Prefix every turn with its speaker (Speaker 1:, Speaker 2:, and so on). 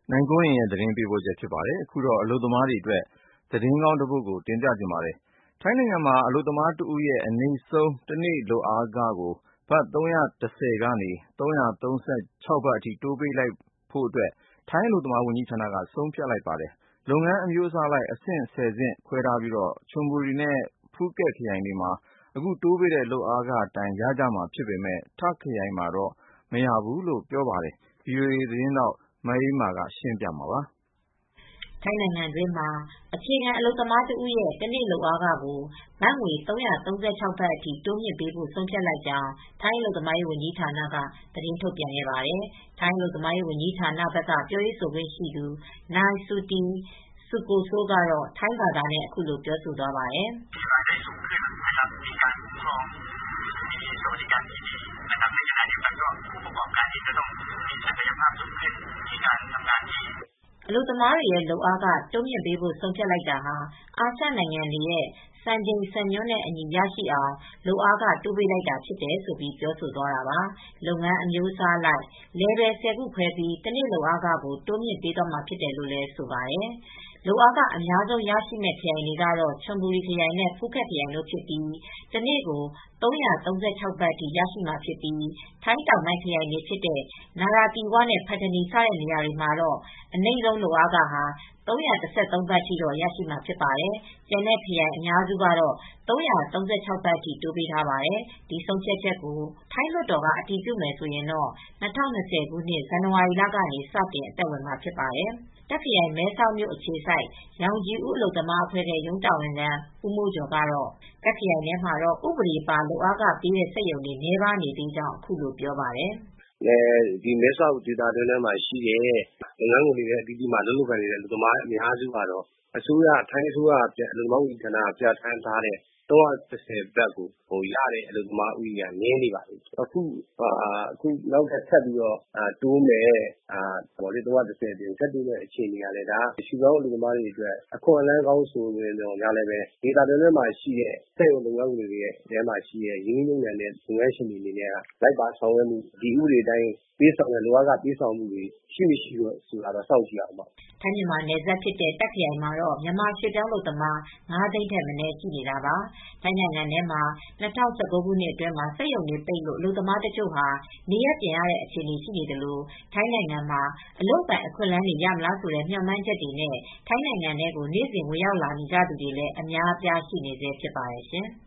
Speaker 1: နိုင်ကွန်းအိန်ရဲ့သတင်းပေးပို့ချက်ဖြစ်ပါတယ်။ အခုတော့အလုပ်သမားတွေအတွက်သတင်းကောင်းတစ်ပုဒ်ကိုတင်ပြချင်ပါတယ်။ ထိုင်းနိုင်ငံမှာအလုပ်သမားတစ်ဦးရဲ့အနိမ့်ဆုံးတစ်နေ့လုပ်အားခကို ဘတ် 310 ကနေ 336 ဘတ်အထိတိုးပေးလိုက်ဖို့ထိုင်းအလုပ်သမားဝန်ကြီးဌာနကဆုံးဖြတ်လိုက်ပါတယ်။ လုပ်ငန်းအမျိုးအစားအလိုက်အဆင့် 10 ဆင့်ခွဲထားပြီး ချွန်ဘူရီနဲ့ ဖူးခက်ခရိုင်တွေမှာ အခုတိုးပေးတဲ့လုပ်အားခအတိုင်းရကြမှာဖြစ်ပေမဲ့ တာ့ခ်ခရိုင်မှာတော့ မရဘူးလို့ပြောပါတယ်။ VOA သတင်းထောက်မအေးအေးမာကသတင်းပေးပို့ထားပါတယ်
Speaker 2: ။ ထိုင်းနိုင်ငံတွင်းမှာ အခြေခံအလုပ်သမားတဦးရဲ့ တနေ့လုပ်အားခကို ဘတ်ငွေ ၃၃၆ ဘတ်အထိ တိုးမြှင့်ပေးဖို့ ဆုံးဖြတ်လိုက်ကြောင်း ထိုင်းအလုပ်သမားရေးဝန်ကြီးဌာနက သတင်းထုတ်ပြန်ခဲ့ပါတယ်။ ထိုင်းအလုပ်သမားရေးဝန်ကြီးဌာနဘက်က ပြောရေးဆိုခွင့်ရှိသူ နိုင် ဆူတီ စူကိုဆိုး ကတော့ ထိုင်းဘာသာနဲ့ အခုလိုပြောသွားပါတယ်။ အလုပ်သမားတွေရဲ့လုပ်အားခတိုးမြှင့်ပေးဖို့ဆုံးဖြတ်လိုက်တာဟာ အာရှနိုင်ငံတွေရဲ့စံချိန်စံညွှန်းနဲ့အညီရရှိအောင် လုပ်အားခတိုးပေးလိုက်တာဖြစ်တယ်လို့ပြောဆိုသွားတာပါ။ လုပ်ငန်းအမျိုးအစားအလိုက် လယ်ဒယ် 10 ခုခွဲပြီး တနေ့လုပ်အားခကိုတိုးမြှင့်ပေးသွားမှာဖြစ်တယ်လို့ဆိုပါတယ်။ လုပ်အားခအများဆုံးရရှိမယ့်ခရိုင်တွေကတော့ ချွန်ဘူရီခရိုင်နဲ့ ဖူးခက်ခရိုင်တို့ဖြစ်ပြီး တနေ့ကို ၃၃၆ ဘတ်ထိရရှိမှာဖြစ်ပြီး ထိုင်းတောင်ပိုင်းခရိုင်တွေဖြစ်တဲ့ နာရာသီဝနဲ့ ပတ်တနီ စတဲ့နေရာတွေမှာတော့ အနိမ့်ဆုံးလုပ်အားခဟာ ၃၁၃ ဘတ်ထိတော့ရရှိမှာဖြစ်ပါတယ်။ ကျန်တဲ့ခရိုင်အများစုကတော့ ၃၃၆ ဘတ်ထိတိုးပေးထားပါတယ်။ ဒီဆုံးဖြတ်ချက်ကို ထိုင်းလွှတ်တော်ကအတည်ပြုမယ်ဆိုရင်တော့ ၂၀၂၀ ခုနှစ် ဇန်နဝါရီလကနေ စတင်အသက်ဝင်မှာဖြစ်ပါတယ်။ တာ့ခ်ခရိုင်မဲဆောက်မြို့အခြေစိုက် ရောင်ခြည်ဦးအလုပ်သမားအဖွဲ့ရဲ့ရုံးတာဝန်ခံဦးမိုးကျော်ကတော့ တာ့ခ်ခရိုင်ထဲမှာတော့ ဥပဒေပါလုပ်အားခပေးတဲ့စက်ရုံတွေနည်းပါးနေသေးကြောင်းအခုလိုပြောပါတယ်။
Speaker 3: "မဲဆောက်ဒေသအတွင်းမှာရှိတဲ့လုပ်ငန်းခွင်တွေအသီးသီးမှာအလုပ်လုပ်ကိုင်နေတဲ့အလုပ်သမားအများစုကတော့ထိုင်းအစိုးရအလုပ်သမားဝန်ကြီးဌာနကပြဌာန်းထားတဲ့310ဘတ်ကိုရတဲ့အလုပ်သမားဦးရေကနည်းနေပါပြီ။ အခုနောက်ထပ်ထပ်ပြီးတိုးမယ့်310အပြင်ထပ်တိုးမယ့်အခြေအနေကလည်းရွှေ့ပြောင်းအလုပ်သမားတွေအတွက်အခွင့်အလမ်းကောင်းဆိုပေမဲ့ဒေသတွင်းမှာရှိတဲ့စက်ရုံလုပ်ငန်းခွင်တွေထဲမှာရှိတဲ့ရင်းနှီးမြုပ်နှံတဲ့လုပ်ငန်းရှင်တွေအနေနဲ့လိုက်ပါဆောင်ရွက်မှုဒီဥပဒေအတိုင်းလုပ်အားခပေးဆောင်မှုတွေရှိမရှိဆိုတာစောင့်ကြည့်ရမှာပေါ့
Speaker 2: ။" ထိုင်းမြန်မာနယ်စပ်ဖြစ်တဲ့တာ့ခ်ခရိုင်မှာတော့မြန်မာရွှေ့ပြောင်းအလုပ်သမား ၅ သိန်းထက်မနည်းရှိနေတာပါ။ ထိုင်းနိုင်ငံထဲမှာ ၂၀၁၉ ခုနှစ်အတွင်းမှာ စက်ရုံတွေပိတ်လို့ အလုပ်သမားတချို့ဟာ နေရပ်ပြန်ရတဲ့အခြေအနေရှိနေသလို ထိုင်းနိုင်ငံမှာ အလုပ်အကိုင်အခွင့်အလမ်းတွေရမလားဆိုတဲ့မျှော်မှန်းချက်တွေနဲ့ ထိုင်းနိုင်ငံထဲကိုနေ့စဉ်ဝင်ရောက်လာနေကြသူတွေလည်းအများအပြားရှိနေဆဲဖြစ်ပါတယ်ရှင်။